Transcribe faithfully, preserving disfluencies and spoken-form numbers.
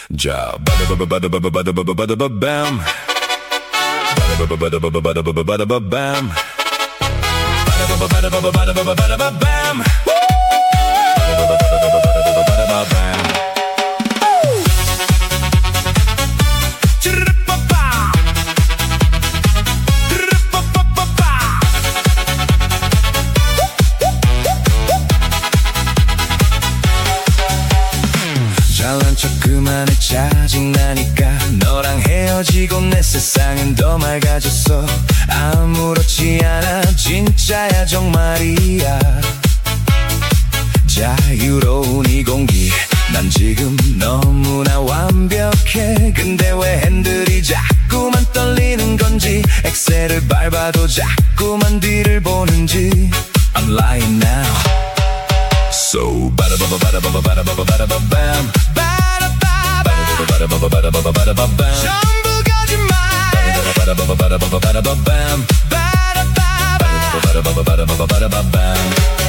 자, 바다바바바다바바바다바바밤, 바다바바바다바바바다바바밤, 바다바바바다바바바다바밤, 바다바바바다바바바다바밤. 잘난 척 그만해 짜증나니까 너랑 헤어지고 내 세상은 더 맑아졌어. 아무렇지 않아 진짜야 정말이야. 자유로운 이 공기 난 지금 너무나 완벽해. 근데 왜 핸들이 자꾸만 떨리는 건지 엑셀을 밟아도 자꾸만 뒤를 보는지 I'm lying now. So 바다바바바다바바바다바밤, 바다바바바다바바바다바밤, 전부 거짓말. 바다바바바다바바바다바밤, 바다바바바다바바바다바밤.